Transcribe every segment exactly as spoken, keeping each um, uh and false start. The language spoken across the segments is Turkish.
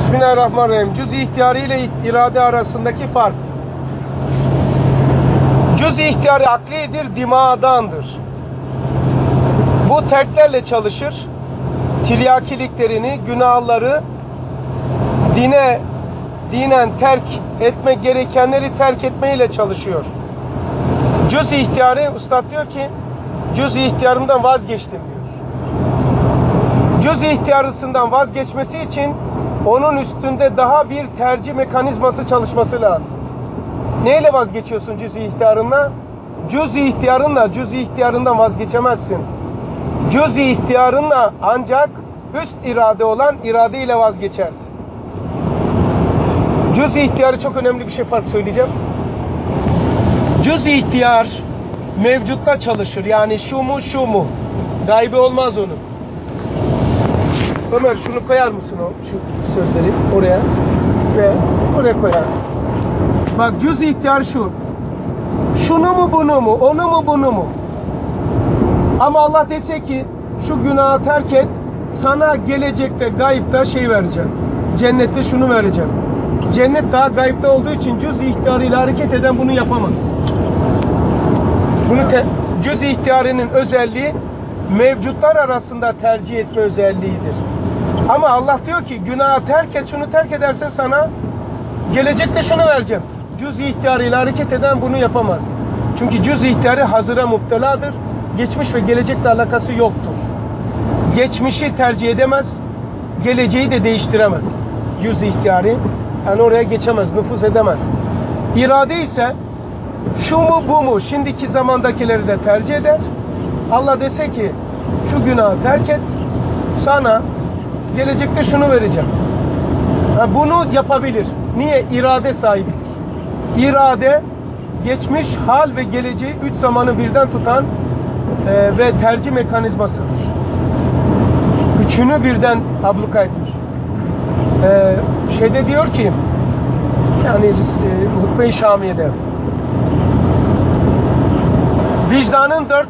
Bismillahirrahmanirrahim. Cüz-i ihtiyari ile irade arasındaki fark. Cüz-i ihtiyari aklidir, dimadandır. Bu terklerle çalışır. Tiryakiliklerini, günahları, dine, dinen terk etmek gerekenleri terk etmeyle çalışıyor. Cüz-i ihtiyari, Üstad diyor ki, cüz-i ihtiyarımdan vazgeçtim diyor. Cüz-i ihtiyarısından vazgeçmesi için onun üstünde daha bir tercih mekanizması çalışması lazım. Neyle vazgeçiyorsun cüz-i ihtiyarınla? Cüz-i ihtiyarınla cüz-i ihtiyarından vazgeçemezsin. Cüz-i ihtiyarınla ancak üst irade olan iradeyle vazgeçersin. Cüz-i ihtiyarı çok önemli bir şey, fark söyleyeceğim. Cüz-i ihtiyar mevcutta çalışır. Yani şu mu şu mu. Gaybi olmaz onun. Ömer şunu koyar mısın o şu sözleri oraya ve oraya koyar. Bak cüz-i ihtiyar şu. Şunu mu bunu mu, onu mu bunu mu? Ama Allah dese ki şu günahı terk et, sana gelecekte gayipte şey vereceğim. Cennette şunu vereceğim. Cennet daha gayipte olduğu için cüz-i ihtiyarıyla hareket eden bunu yapamaz. Bunu cüz-i ihtiyarının özelliği mevcutlar arasında tercih etme özelliğidir. Ama Allah diyor ki günahı terk et, şunu terk edersen sana gelecekte şunu vereceğim. Cüz-i ihtiyarıyla hareket eden bunu yapamaz. Çünkü cüz-i ihtiyarı hazıra muптeladır. Geçmiş ve gelecekle alakası yoktur. Geçmişi tercih edemez, geleceği de değiştiremez. Cüz-i ihtiyarı yani oraya geçemez, nüfuz edemez. İrade ise şu mu bu mu, şimdiki zamandakileri de tercih eder. Allah dese ki şu günahı terk et, sana gelecekte şunu vereceğim. Ha, bunu yapabilir. Niye? İrade sahibidir. İrade, geçmiş, hal ve geleceği üç zamanı birden tutan e, ve tercih mekanizmasıdır. Üçünü birden abluka etmiş. E, şeyde diyor ki, yani e, Hutbe-i Şamiye'de vicdanın dört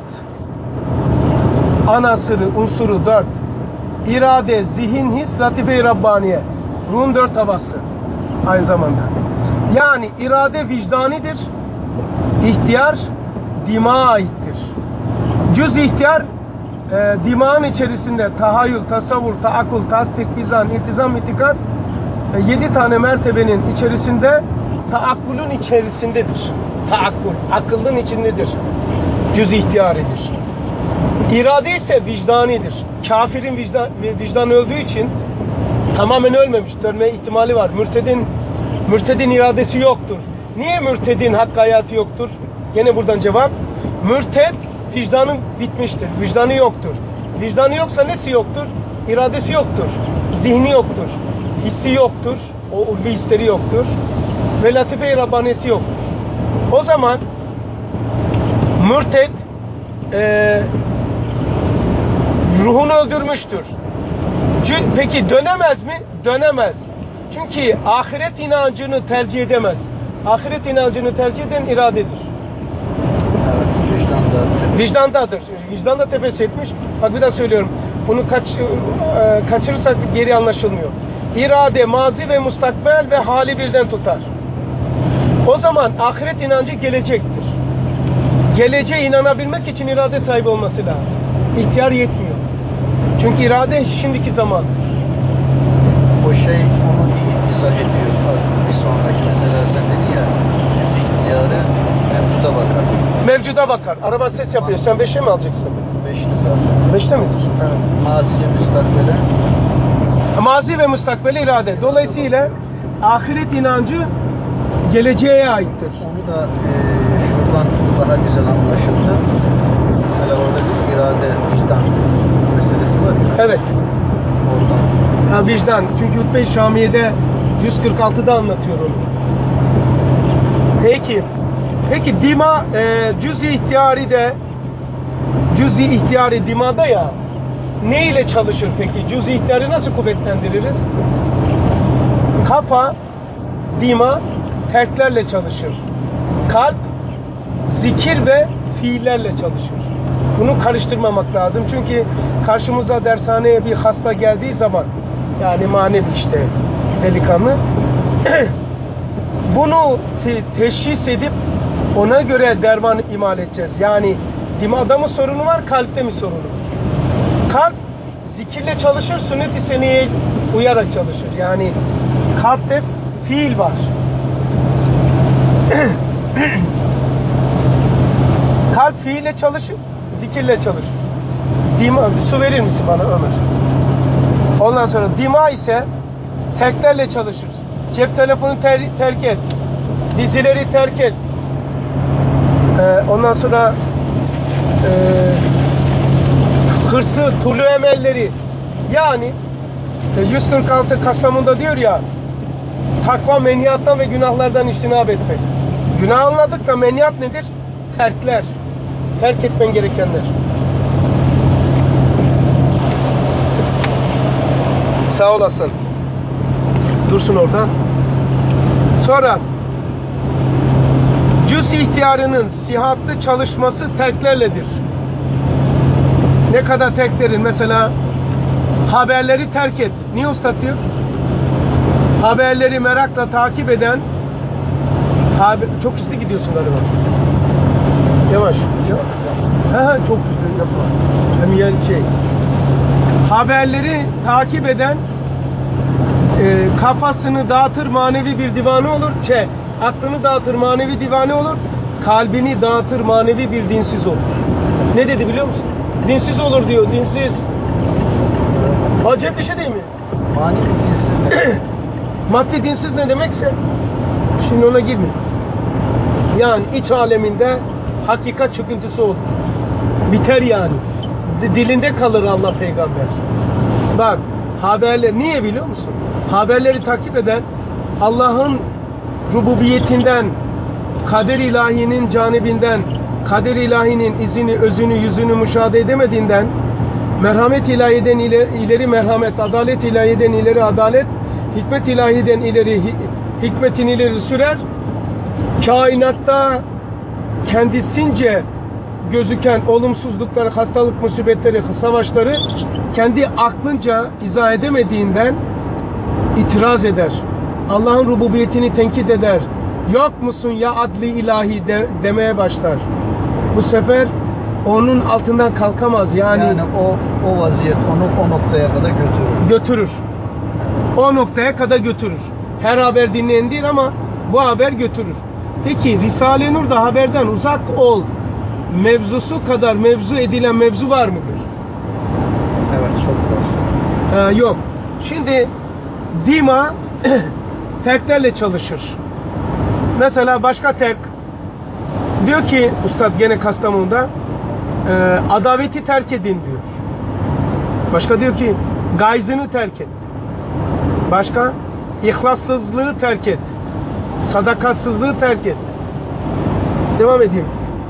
anasırı, unsuru dört. İrade, zihin, his, latife-i Rabbaniye. Ruhun dört havası aynı zamanda. Yani irade vicdanidir. İhtiyar dimağ'a aittir. Cüz ihtiyar e, dimağın içerisinde tahayyül, tasavvur, taakkul, tasdik, bizan, iltizam, itikat e, yedi tane mertebenin içerisinde taakkulun içerisindedir. Taakkul, akıllın içindedir. Cüz ihtiyaridir. İrade ise vicdanidir. Kafirin vicdan, vicdan öldüğü için tamamen ölmemiş. Ölme ihtimali var. Mürtedin, mürtedin iradesi yoktur. Niye mürtedin hakkı hayatı yoktur? Yine buradan cevap. Mürted vicdanı bitmiştir. Vicdanı yoktur. Vicdanı yoksa nesi yoktur? İradesi yoktur. Zihni yoktur. Hissi yoktur. O ulvi hisleri yoktur. Ve latife-i Rabbanesi yoktur. O zaman mürted e, ruhunu öldürmüştür. Peki dönemez mi? Dönemez. Çünkü ahiret inancını tercih edemez. Ahiret inancını tercih eden iradedir. Evet, vicdanda. Vicdandadır. Vicdanda tefessü etmiş. Bak bir daha söylüyorum. Bunu kaç, e, kaçırırsak geri anlaşılmıyor. İrade, mazi ve mustakbel ve hali birden tutar. O zaman ahiret inancı gelecektir. Geleceğe inanabilmek için irade sahibi olması lazım. İhtiyar yetmiyor. Çünkü irade şimdiki zaman. O şey onu iyi izah ediyor. Bir sonraki mesela sen dedin ya, ihtiyarı mevcuda bakar. Mevcuda bakar. Araba ses yapıyor. Sen beşe mi alacaksın? Beşini zaten. Beşte midir? Evet. Maziye müstakbele. Mazi ve müstakbele irade. Dolayısıyla ahiret inancı geleceğe aittir. Onu da e, şuradan daha güzel anlaşıldı. Mesela orada bir irade, vicdan meselesi var ya. Evet. Oradan. Ha, vicdan. Çünkü Hutbe-i Şamiye'de yüz kırk altıda anlatıyor onu. Peki. Peki dima e, cüz-i ihtiyari de cüz-i ihtiyari dimada ya, ne ile çalışır peki? Cüz-i ihtiyarı nasıl kuvvetlendiririz? Kafa, dima terklerle çalışır. Kalp, zikir ve fiillerle çalışır. Bunu karıştırmamak lazım. Çünkü karşımıza dershaneye bir hasta geldiği zaman, yani manevi işte delikanlı. Bunu te- teşhis edip ona göre derman imal edeceğiz. Yani dimada mı sorunu var, kalpte mi sorunu var? Kalp zikirle çalışır, sünnet-i seniyye uyarak çalışır. Yani kalpte fiil var. Kalp fiille çalışır, zikirle çalışır. Dima, su verir misin bana Ömer? Ondan sonra dima ise teklerle çalışır. Cep telefonu ter, terk et. Dizileri terk et. Ee, ondan sonra e, hırsı, tulu emelleri. Yani yüz kırk altı Kastamonu'da diyor ya, takva menhiyattan ve günahlardan içtinab etmek. Günah anladık da menhiyat nedir? Terkler. Terk etmen gerekenler. Sağ olasın. Dursun orada. Sonra cüz ihtiyarının sihatlı çalışması terklerledir. Ne kadar terklerin? Mesela haberleri terk et. Niye ustad diyor? Haberleri merakla takip eden haber, çok hızlı gidiyorsun galiba. Yavaş. Ha, çok hızlı yapma. Hem yer şey. Haberleri takip eden e, kafasını dağıtır, manevi bir divanı olur. Şey, aklını dağıtır, manevi divanı olur. Kalbini dağıtır, manevi bir dinsiz olur. Ne dedi biliyor musun? Dinsiz olur diyor, dinsiz. Acayip bir şey değil mi? Manevi dinsiz ne? Maddi dinsiz ne demekse, şimdi ona girmiyor. Yani iç aleminde hakikat çöküntüsü olur. Biter yani. Dilinde kalır Allah peygamber. Bak, haberler niye biliyor musun? Haberleri takip eden Allah'ın rububiyetinden, kader ilahinin canibinden, kader ilahinin izini, özünü, yüzünü müşahede edemediğinden, merhamet ilahiden ileri, ileri merhamet, adalet ilahiden ileri adalet, hikmet ilahiden ileri hikmetin ileri sürer. Kainatta kendisince gözüken olumsuzlukları, hastalık, musibetleri, savaşları kendi aklınca izah edemediğinden itiraz eder. Allah'ın rububiyetini tenkit eder. Yok musun ya adli ilahi de, demeye başlar. Bu sefer onun altından kalkamaz. Yani, yani o o vaziyet onu o noktaya kadar götürür. Götürür. O noktaya kadar götürür. Her haber dinleyen değil ama bu haber götürür. Peki Risale-i Nur'da haberden uzak ol mevzusu kadar mevzu edilen mevzu var mıdır? Evet, çok var. Ee, yok. Şimdi dima terklerle çalışır. Mesela başka terk diyor ki Üstad gene Kastamonu'da e, adaveti terk edin diyor. Başka diyor ki gayzını terk et. Başka ihlassızlığı terk et. Sadakatsızlığı terk et. Devam edeyim.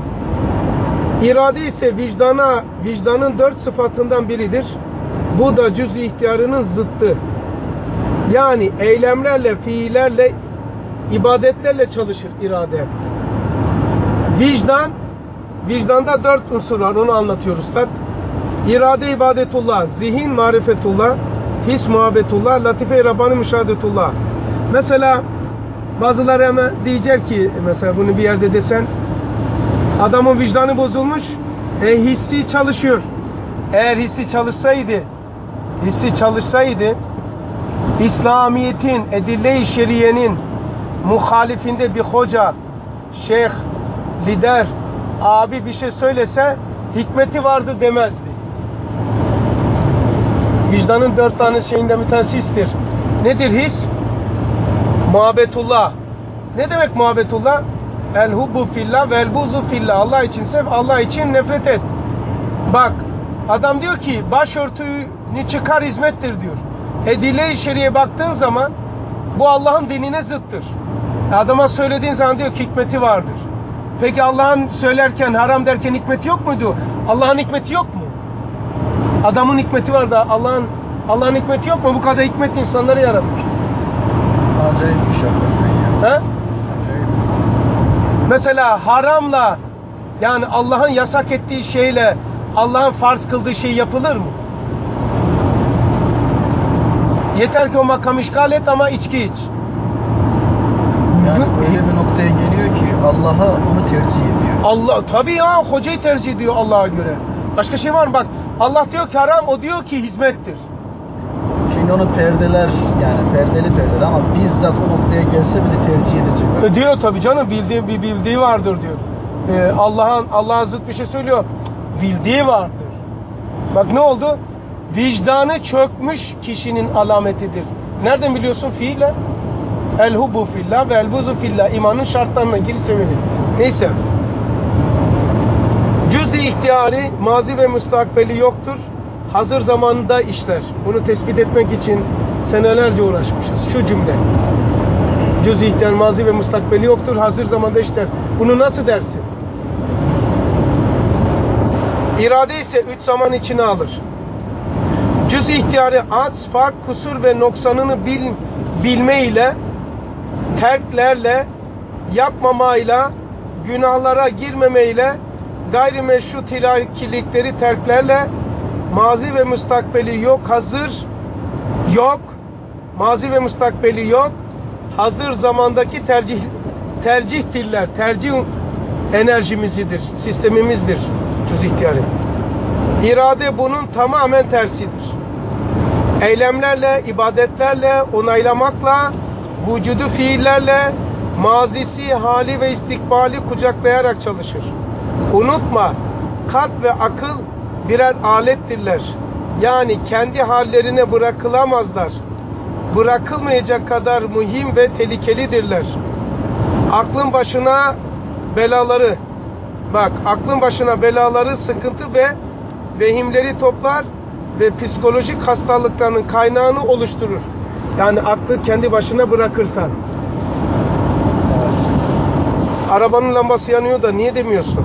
İrade ise vicdana, vicdanın dört sıfatından biridir. Bu da cüz-i ihtiyarının zıttı. Yani eylemlerle, fiillerle, ibadetlerle çalışır irade. Vicdan, vicdanda dört unsur var, onu anlatıyor Üstad. İrade ibadetullah, zihin marifetullah, his muhabbetullah, latife-i Rabbani müşahadetullah. Mesela bazıları hemen diyecek ki, mesela bunu bir yerde desen, adamın vicdanı bozulmuş, e, hissi çalışıyor. Eğer hissi çalışsaydı, hissi çalışsaydı, İslamiyet'in, edille-i şeriyenin muhalifinde bir hoca, şeyh, lider, abi bir şey söylese, hikmeti vardı demezdi. Vicdanın dört tane şeyinden bir tanesi histir. Nedir his? Muhabbetullah. Ne demek muhabbetullah? El hubbu fillah vel buzu fillah. Allah için sev, Allah için nefret et. Bak, adam diyor ki başörtünü çıkar hizmettir diyor. Edile-i şeriye baktığın zaman bu Allah'ın dinine zıttır. Adama söylediğin zaman diyor ki hikmeti vardır. Peki Allah'ın söylerken, haram derken hikmeti yok muydu? Allah'ın hikmeti yok mu? Adamın hikmeti var da Allah'ın Allah'ın hikmeti yok mu? Bu kadar hikmet insanları yaratmış. Acayip bir şey hakikaten ya. He? Acayip. Mesela haramla, yani Allah'ın yasak ettiği şeyle Allah'ın farz kıldığı şey yapılır mı? Yeter ki o makam işgal et ama içki iç. Yani öyle bir noktaya geliyor ki Allah'a onu tercih ediyor. Allah tabii ya, hocayı tercih ediyor Allah'a göre. Başka şey var mı? Bak Allah diyor ki haram, o diyor ki hizmettir. Şimdi onu perdeler, yani perdeli perdeler, ama bizzat o noktaya gelse bile tercih edecek. E diyor tabii canım, bildiği bir bildiği vardır diyor. Ee, Allah'ın Allah'a zıt bir şey söylüyor. Bildiği vardır. Bak ne oldu? Vicdanı çökmüş kişinin alametidir. Nereden biliyorsun? Fiille. El hubbu fillah ve el buzu fillah. İmanın şartlarına gir sevini. Neyse. Cüz-i ihtiyari mazi ve müstakbeli yoktur. Hazır zamanında işler. Bunu tespit etmek için senelerce uğraşmışız. Şu cümle. Cüz-i ihtiyar mazi ve müstakbeli yoktur. Hazır zamanda işler. Bunu nasıl dersin? İrade ise üç zaman içine alır. Cüz-i ihtiyarı aks, fark, kusur ve noksanını bil, bilme ile, terklerle, yapmamayla, günahlara girmemeyle, gayrimeşru tilakilikleri terklerle, mazi ve müstakbeli yok, hazır yok, mazi ve müstakbeli yok, hazır zamandaki tercih tercihtirler, tercih enerjimizdir, sistemimizdir cüz ihtiyarı. İrade bunun tamamen tersidir. Eylemlerle, ibadetlerle, onaylamakla, vücudu fiillerle, mazisi, hali ve istikbali kucaklayarak çalışır. Unutma, kalp ve akıl birer alettirler. Yani kendi hallerine bırakılamazlar. Bırakılmayacak kadar mühim ve tehlikelidirler. Aklın başına belaları, bak aklın başına belaları, sıkıntı ve vehimleri toplar ve psikolojik hastalıkların kaynağını oluşturur. Yani aklı kendi başına bırakırsan. Arabanın lambası yanıyor da niye demiyorsun?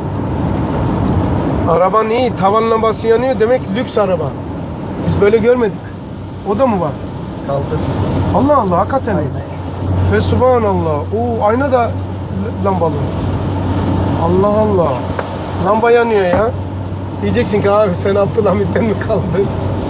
Araba niye? Tavan lambası yanıyor demek lüks araba. Biz böyle görmedik. O da mı var? Kaldır. Allah Allah, hakikaten. Ve subhanallah. Oo, ayna da lambalı. Allah Allah. Lamba yanıyor ya. Diyeceksin ki abi sen Abdülhamit'ten mi kaldın?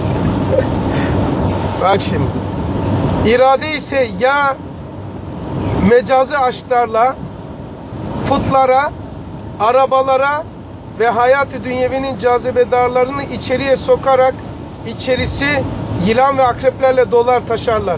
Bak şimdi. İrade ise ya mecazi aşklarla, putlara, arabalara ve hayat-ı dünyevinin cazibedarlarını içeriye sokarak içerisi yılan ve akreplerle dolar taşarlar.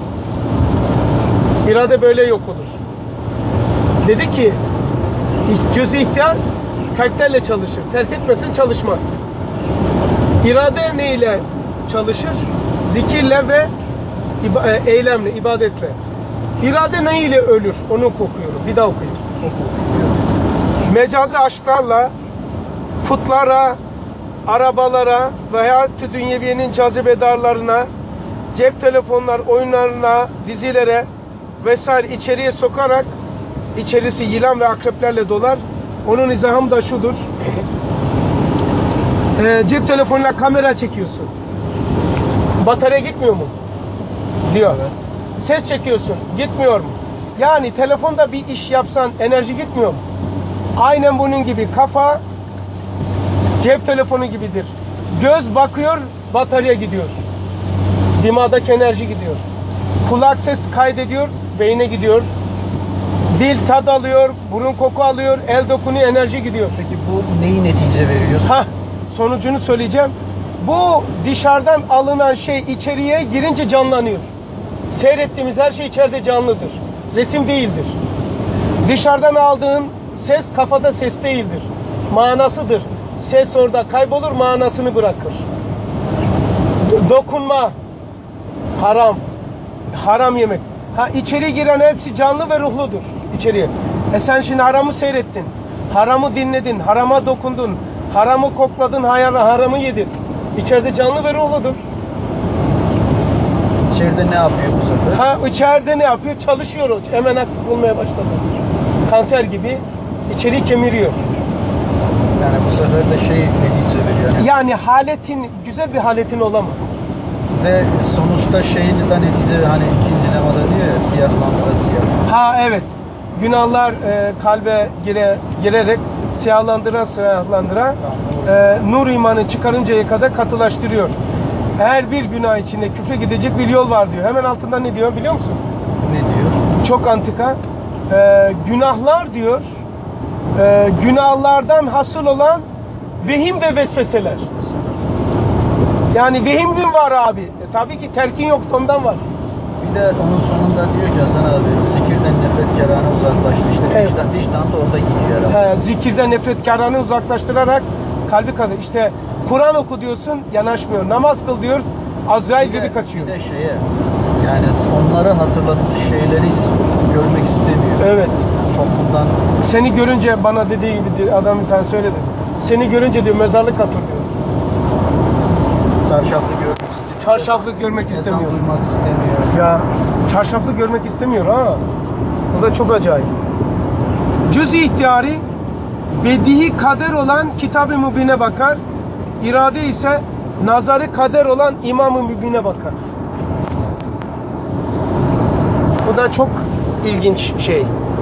İrade böyle yok olur. Dedi ki cüz-i ihtiyar terklerle çalışır. Terk etmesin çalışmaz. İrade ne ile çalışır? Zikirle ve eylemle, ibadetle. İrade ne ile ölür? Onu kokuyorum. Bir daha okuyayım. Mecazi aşklarla, putlara, arabalara ve hayat-ı dünyeviyenin cazibedarlarına, cep telefonlar, oyunlarına, dizilere vesaire içeriye sokarak içerisi yılan ve akreplerle dolar. Onun izahım da şudur. E, cep telefonuyla kamera çekiyorsun. Batarya gitmiyor mu? Diyor. Evet. Ses çekiyorsun. Gitmiyor mu? Yani telefonda bir iş yapsan enerji gitmiyor mu? Aynen bunun gibi. Kafa cep telefonu gibidir. Göz bakıyor, batarya gidiyor. Dimağdaki enerji gidiyor. Kulak ses kaydediyor, beyne gidiyor. Dil tad alıyor, burun koku alıyor, el dokunuyor, enerji gidiyor. Peki bu neyi netice veriyor? Hah, sonucunu söyleyeceğim. Bu dışarıdan alınan şey içeriye girince canlanıyor. Seyrettiğimiz her şey içeride canlıdır. Resim değildir. Dışarıdan aldığın ses kafada ses değildir. Manasıdır. Ses orada kaybolur, manasını bırakır. Dokunma haram. Haram yemek. Ha, içeri giren hepsi canlı ve ruhludur içeriye. E sen şimdi haramı seyrettin. Haramı dinledin, harama dokundun, haramı kokladın, haramı yedin. İçeride canlı ve ruhludur. İçeride ne yapıyor bu sefer? Ha, içeride ne yapıyor? Çalışıyor o. Hemen aktif olmaya başladı. Kanser gibi içeriği kemiriyor. Yani bu sefer de şey netice veriyor. Yani, yani haletin, güzel bir haletin olamaz. Ve sonuçta şeyini de netice, hani ikinci lemada diyor ya, siyahlandıra siyah. Ha evet. Günahlar e, kalbe gire, girerek siyahlandıra siyahlandıra e, nur imanı çıkarıncaya kadar katılaştırıyor. Her bir günah içinde küfre gidecek bir yol var diyor. Hemen altından ne diyor biliyor musun? Ne diyor? Çok antika. Ee, günahlar diyor. E, günahlardan hasıl olan vehim ve vesveseler. Yani vehim mi var abi? E, tabii ki terkin yok, ondan var. Bir de onun sonunda diyor ki Hasan abi, zikirden nefretkarane uzaklaştı. İşte Evet. vicdan, vicdan da orada gidiyor herhalde. He, zikirden nefretkarane uzaklaştırarak kalbi kalır. İşte Kur'an oku diyorsun, yanaşmıyor. Namaz kıl diyor, Azrail Bir de- gibi kaçıyor. Bir de şeye, yani onları hatırlatıcı şeyleri görmek istemiyor. Evet. Toplumdan Seni görünce bana dediği gibi diyor, adam bir tane söyledi. Seni görünce diyor mezarlık hatırlıyor. çarşaflı görmek istemiyor. Çarşaflı görmek Ezan istemiyor. duymak istemiyor. Ya çarşaflı görmek istemiyor ha. O da çok acayip. Cüz-i ihtiyari bedihi kader olan Kitab-ı Mübin'e bakar. İrade ise nazarı kader olan İmam-ı Mübin'e bakar. Bu da çok ilginç şey.